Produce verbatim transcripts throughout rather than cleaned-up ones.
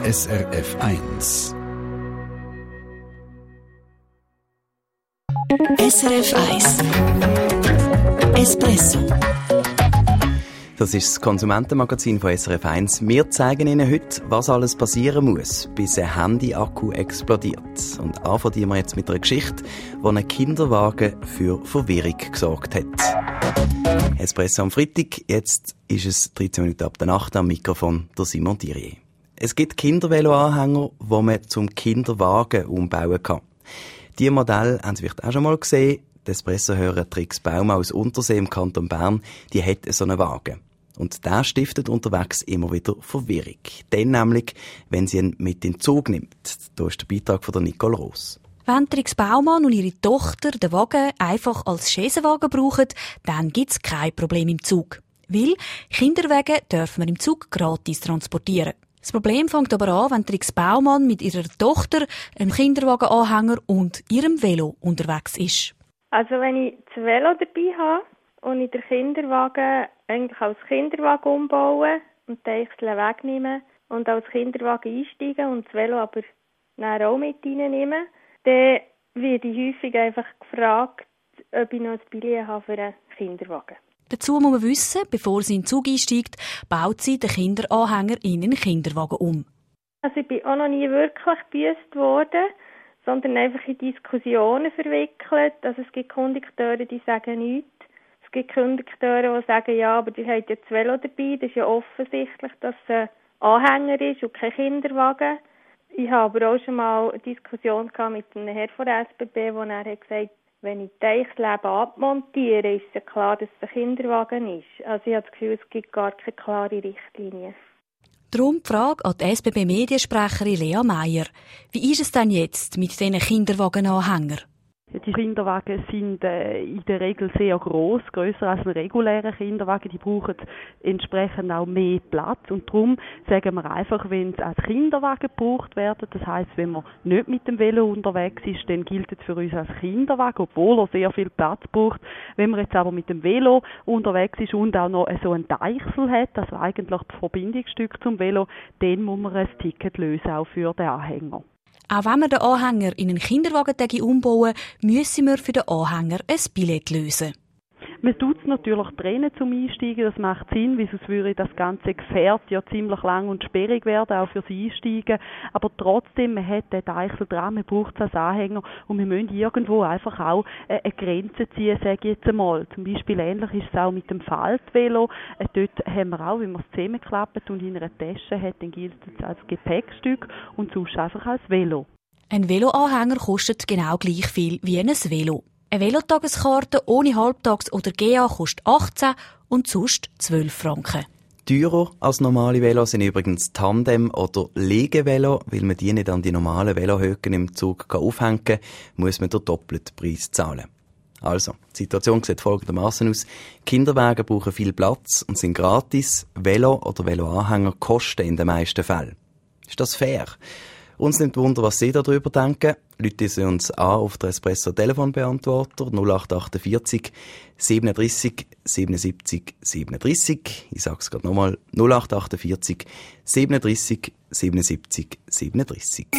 S R F eins. S R F eins Espresso. Das ist das Konsumentenmagazin von S R F eins. Wir zeigen Ihnen heute, was alles passieren muss, bis ein Handy-Akku explodiert. Und anfangen wir jetzt mit einer Geschichte, wo ein Kinderwagen für Verwirrung gesorgt hat. Espresso am Freitag, jetzt ist es dreizehn Minuten ab der Nacht, am Mikrofon der Simon Thierry. Es gibt Kindervelo-Anhänger, die man zum Kinderwagen umbauen kann. Diese Modelle haben Sie vielleicht auch schon mal gesehen. Die Espresso-Hörer Trix Bauma aus Untersee im Kanton Bern, die hat so einen Wagen. Und der stiftet unterwegs immer wieder Verwirrung. Dann nämlich, wenn sie ihn mit in den Zug nimmt. Da ist der Beitrag von der Nicole Ross. Wenn Trix Baumann und ihre Tochter den Wagen einfach als Chaise-Wagen brauchen, dann gibt es kein Problem im Zug. Weil Kinderwagen dürfen wir im Zug gratis transportieren. Das Problem fängt aber an, wenn Trix Baumann mit ihrer Tochter, einem Kinderwagenanhänger und ihrem Velo unterwegs ist. Also wenn ich das Velo dabei habe und ich den Kinderwagen eigentlich als Kinderwagen umbaue und den Eichsel wegnehme und als Kinderwagen einsteige und das Velo aber dann auch mit reinnehmen, dann werde ich häufig einfach gefragt, ob ich noch ein Billett habe für einen Kinderwagen. Dazu muss man wissen, bevor sie in den Zug einsteigt, baut sie den Kinderanhänger in einen Kinderwagen um. Also ich bin auch noch nie wirklich gebüsst worden, sondern einfach in Diskussionen verwickelt. Also es gibt Kondukteure, die sagen nichts. Es gibt Kondukteure, die sagen, ja, aber die haben ja das Velo dabei. Das ist ja offensichtlich, dass es ein Anhänger ist und kein Kinderwagen. Ich habe aber auch schon mal eine Diskussion gehabt mit einem Herrn von der S B B, wo er hat gesagt, wenn ich das Leben abmontiere, ist es ja klar, dass es ein Kinderwagen ist. Also ich habe das Gefühl, es gibt gar keine klare Richtlinie. Darum die Frage an die S B B-Mediensprecherin Lea Meier. Wie ist es denn jetzt mit diesen Kinderwagenanhängern? Die Kinderwagen sind äh, in der Regel sehr gross, grösser als ein regulärer Kinderwagen. Die brauchen entsprechend auch mehr Platz. Und darum sagen wir einfach, wenn es als Kinderwagen gebraucht werden, das heisst, wenn man nicht mit dem Velo unterwegs ist, dann gilt es für uns als Kinderwagen, obwohl er sehr viel Platz braucht. Wenn man jetzt aber mit dem Velo unterwegs ist und auch noch so ein Deichsel hat, also eigentlich das Verbindungsstück zum Velo, dann muss man ein Ticket lösen, auch für den Anhänger. Auch wenn wir den Anhänger in einen Kinderwagen umbauen, müssen wir für den Anhänger ein Billett lösen. Man tut es natürlich trennen zum Einsteigen, das macht Sinn, weil sonst würde das ganze Gefährt ja ziemlich lang und sperrig werden, auch fürs Einsteigen. Aber trotzdem, man hat den Deichsel dran, man braucht es als Anhänger und wir müssen irgendwo einfach auch eine Grenze ziehen, sage ich jetzt einmal. Zum Beispiel ähnlich ist es auch mit dem Faltvelo. Dort haben wir auch, wenn man es zusammenklappt und in einer Tasche hat, dann gilt es als Gepäckstück und sonst einfach als Velo. Ein Veloanhänger kostet genau gleich viel wie ein Velo. Eine Velotageskarte ohne Halbtags- oder G A kostet achtzehn und sonst zwölf Franken. Teurer als normale Velos sind übrigens Tandem- oder Liegevelo. Weil man die nicht an die normalen Velohöcken im Zug aufhängen kann, muss man den doppelten Preis zahlen. Also, die Situation sieht folgendermaßen aus. Kinderwagen brauchen viel Platz und sind gratis. Velo oder Veloanhänger kosten in den meisten Fällen. Ist das fair? Uns nimmt Wunder, was Sie darüber denken. Rufen Sie uns an auf der Espresso-Telefonbeantworter null acht achtundvierzig siebenunddreissig siebenundsiebzig siebenunddreissig. Ich sage es gerade nochmal. null acht achtundvierzig siebenunddreissig siebenundsiebzig siebenunddreissig.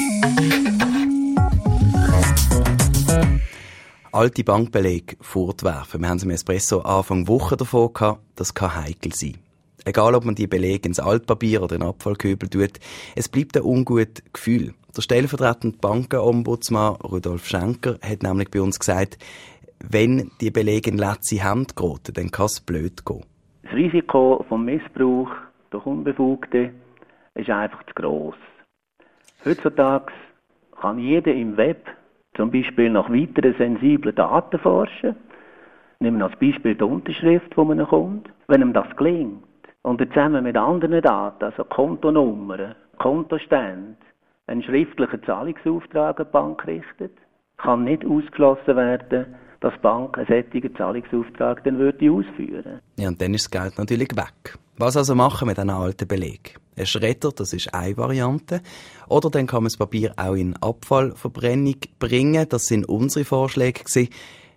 Alte Bankbelege fortwerfen. Wir haben es im Espresso Anfang Woche davon gehabt. Das kann heikel sein. Egal, ob man die Belege ins Altpapier oder in den Abfallkübel tut, es bleibt ein ungutes Gefühl. Der stellvertretende Bankenombudsmann Rudolf Schenker hat nämlich bei uns gesagt, wenn die Belege in letzte Hand geraten, dann kann es blöd gehen. Das Risiko vom Missbrauch durch Unbefugte ist einfach zu gross. Heutzutage kann jeder im Web zum Beispiel nach weiteren sensiblen Daten forschen. Nehmen wir als Beispiel die Unterschrift von einem Kunden. Wenn ihm das gelingt, und er zusammen mit anderen Daten, also Kontonummern, Kontostände, einen schriftlichen Zahlungsauftrag an die Bank richtet, kann nicht ausgeschlossen werden, dass die Bank einen solchen Zahlungsauftrag dann würde ausführen. Ja, und dann ist das Geld natürlich weg. Was also machen mit diesen alten Belegen? Ein Schredder, das ist eine Variante. Oder dann kann man das Papier auch in Abfallverbrennung bringen. Das sind unsere Vorschläge gewesen.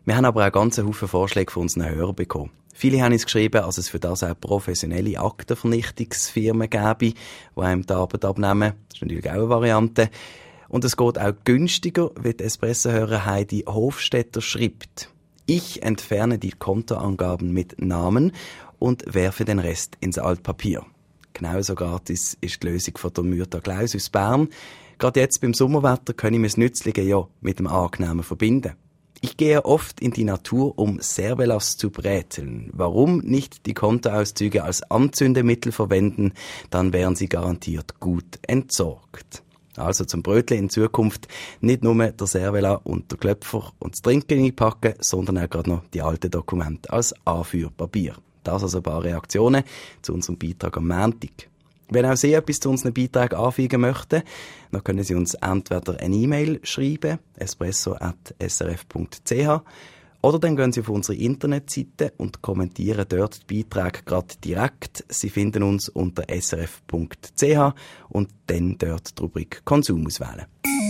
Wir haben aber auch ganz einen Haufen Vorschläge von unseren Hörern bekommen. Viele haben uns geschrieben, dass es für das auch professionelle Aktenvernichtungsfirmen gäbe, die einem die Arbeit abnehmen. Das ist natürlich auch eine Variante. Und es geht auch günstiger, wie die Espresso-Hörer Heidi Hofstetter schreibt. Ich entferne die Kontoangaben mit Namen und werfe den Rest ins Altpapier. Genauso gratis ist die Lösung von der Myrtha Klaus aus Bern. Gerade jetzt beim Sommerwetter können wir das Nützliche ja mit dem Angenehmen verbinden. Ich gehe oft in die Natur, um Cervelas zu bräteln. Warum nicht die Kontoauszüge als Anzündemittel verwenden? Dann wären sie garantiert gut entsorgt. Also zum Brötchen in Zukunft nicht nur der Cervela und der Klöpfer und das Trinken einpacken, sondern auch gerade noch die alten Dokumente als Anführpapier. Das also ein paar Reaktionen zu unserem Beitrag am Montag. Wenn auch Sie etwas zu unseren Beiträgen anfügen möchten, dann können Sie uns entweder eine E-Mail schreiben, espresso at s r f punkt c h, oder dann gehen Sie auf unsere Internetseite und kommentieren dort die Beiträge gerade direkt. Sie finden uns unter s r f punkt c h und dann dort die Rubrik Konsum auswählen.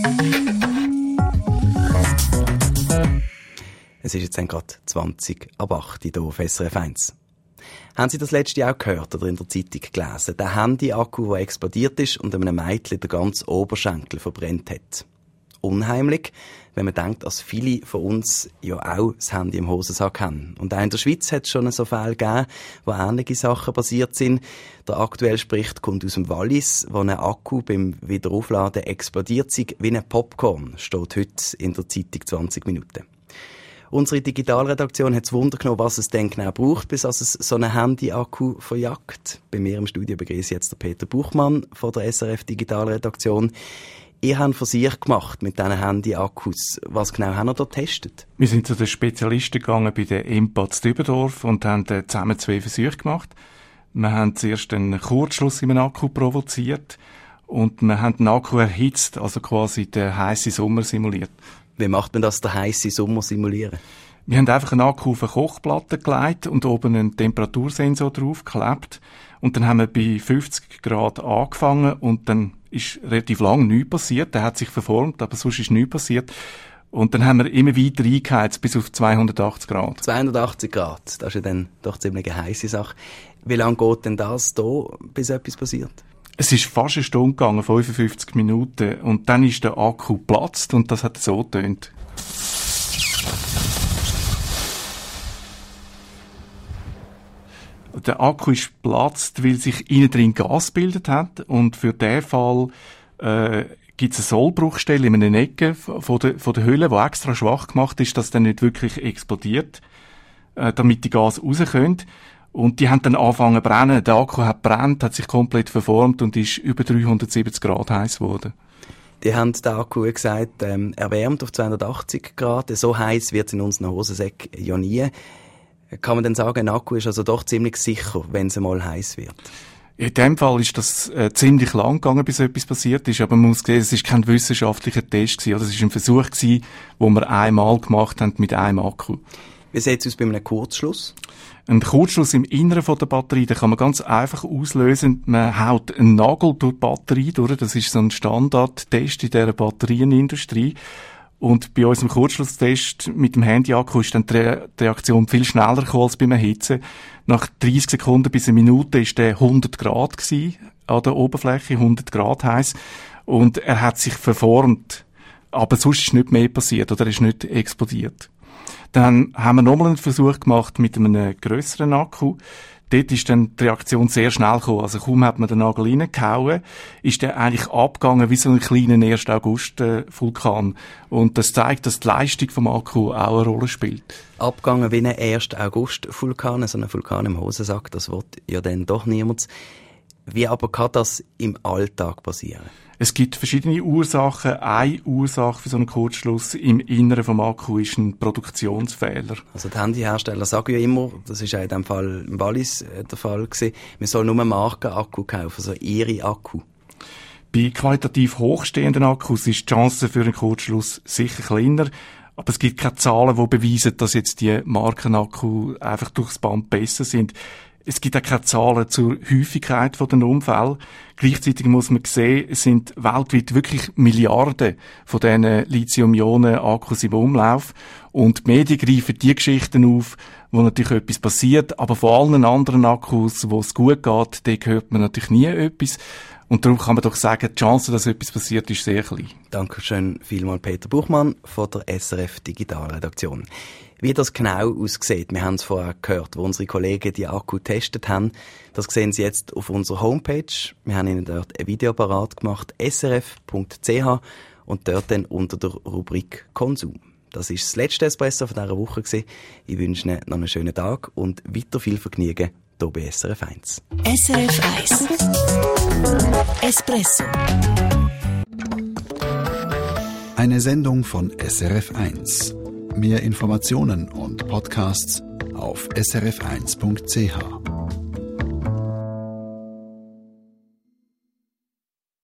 Es ist jetzt dann gerade zwanzig ab acht hier auf S R F eins. Haben Sie das letzte Jahr auch gehört oder in der Zeitung gelesen? Der Handy-Akku, der explodiert ist und einem Mädchen den ganzen Oberschenkel verbrennt hat. Unheimlich, wenn man denkt, dass viele von uns ja auch das Handy im Hosensack haben. Und auch in der Schweiz hat es schon so Fälle gegeben, wo ähnliche Sachen passiert sind. Der aktuelle Bericht kommt aus dem Wallis, wo ein Akku beim Wiederaufladen explodiert ist wie ein Popcorn, steht heute in der Zeitung zwanzig Minuten. Unsere Digitalredaktion hat das Wunder genommen, was es denn genau braucht, bis es so einen Handy-Akku verjagt. Bei mir im Studio begrüße ich jetzt den Peter Buchmann von der S R F Digitalredaktion. Ihr habt für sich gemacht mit diesen Handy-Akkus. Was genau haben ihr da getestet? Wir sind zu den Spezialisten gegangen bei der Impad Dübendorf und haben zusammen zwei Versuche gemacht. Wir haben zuerst einen Kurzschluss in einem Akku provoziert und wir haben den Akku erhitzt, also quasi den heissen Sommer simuliert. Wie macht man das, den heissen Sommer simulieren? Wir haben einfach einen Akku auf eine Kochplatte gelegt und oben einen Temperatursensor draufgeklebt. Und dann haben wir bei fünfzig Grad angefangen und dann ist relativ lang nichts passiert. Der hat sich verformt, aber sonst ist nichts passiert. Und dann haben wir immer weiter eingeheizt bis auf zweihundertachtzig Grad. zweihundertachtzig Grad, das ist ja dann doch ziemlich eine heisse Sache. Wie lange geht denn das da, bis etwas passiert? Es ist fast eine Stunde gegangen, fünfundfünfzig Minuten. Und dann ist der Akku geplatzt und das hat so getönt. Der Akku ist geplatzt, weil sich innen drin Gas gebildet hat. Und für diesen Fall äh, gibt es eine Sollbruchstelle in einer Ecke von der, von der Hülle, die extra schwach gemacht ist, dass dann nicht wirklich explodiert, äh, damit die Gas raus können. Und die haben dann angefangen zu brennen. Der Akku hat brennt, hat sich komplett verformt und ist über dreihundertsiebzig Grad heiß geworden. Die haben den Akku gesagt, ähm, erwärmt auf zweihundertachtzig Grad. So heiß wird es in unseren Hosensäcken ja nie. Kann man dann sagen, ein Akku ist also doch ziemlich sicher, wenn es mal heiß wird? In dem Fall ist das äh, ziemlich lang gegangen, bis etwas passiert ist. Aber man muss sehen, es ist kein wissenschaftlicher Test gewesen. Oder es ist ein Versuch gewesen, den wir einmal gemacht haben mit einem Akku. Wie sieht es aus bei einem Kurzschluss? Ein Kurzschluss im Inneren von der Batterie, den kann man ganz einfach auslösen. Man haut einen Nagel durch die Batterie durch. Das ist so ein Standardtest in dieser Batterienindustrie. Und bei unserem Kurzschlusstest mit dem Handy-Akku ist dann die Reaktion viel schneller gekommen als beim Erhitzen. Nach dreißig Sekunden bis eine Minute ist der hundert Grad gewesen, an der Oberfläche, hundert Grad heiß. Und er hat sich verformt. Aber sonst ist nicht mehr passiert oder er ist nicht explodiert. Dann haben wir nochmal einen Versuch gemacht mit einem grösseren Akku. Dort ist dann die Reaktion sehr schnell gekommen. Also kaum hat man den Nagel reingehauen, ist der eigentlich abgegangen wie so ein kleiner ersten August-Vulkan. Und das zeigt, dass die Leistung vom Akku auch eine Rolle spielt. Abgegangen wie ein ersten August-Vulkan, so ein Vulkan im Hosensack, das wird ja dann doch niemand. Wie aber kann das im Alltag passieren? Es gibt verschiedene Ursachen. Eine Ursache für so einen Kurzschluss im Inneren vom Akku ist ein Produktionsfehler. Also die Handyhersteller sagen ja immer, das ist auch in dem Fall im Wallis der Fall gewesen, man soll nur Markenakku kaufen, also ihre Akku. Bei qualitativ hochstehenden Akkus ist die Chance für einen Kurzschluss sicher kleiner. Aber es gibt keine Zahlen, die beweisen, dass jetzt die Markenakku einfach durchs Band besser sind. Es gibt auch keine Zahlen zur Häufigkeit der Unfälle. Gleichzeitig muss man sehen, es sind weltweit wirklich Milliarden von diesen Lithium-Ionen-Akkus im Umlauf. Und die Medien greifen die Geschichten auf, wo natürlich etwas passiert. Aber von allen anderen Akkus, wo es gut geht, da hört man natürlich nie etwas. Und darum kann man doch sagen, die Chance, dass etwas passiert, ist sehr klein. Dankeschön vielmals Peter Buchmann von der S R F Digitalredaktion. Wie das genau aussieht, wir haben es vorher gehört, wo unsere Kollegen die Akku getestet haben. Das sehen Sie jetzt auf unserer Homepage. Wir haben Ihnen dort ein Video parat gemacht, s r f punkt c h, und dort dann unter der Rubrik Konsum. Das war das letzte Espresso von dieser Woche. Ich wünsche Ihnen noch einen schönen Tag und weiter viel Vergnügen hier bei S R F eins. S R F eins Espresso. Eine Sendung von S R F eins. Mehr Informationen und Podcasts auf s r f eins punkt c h.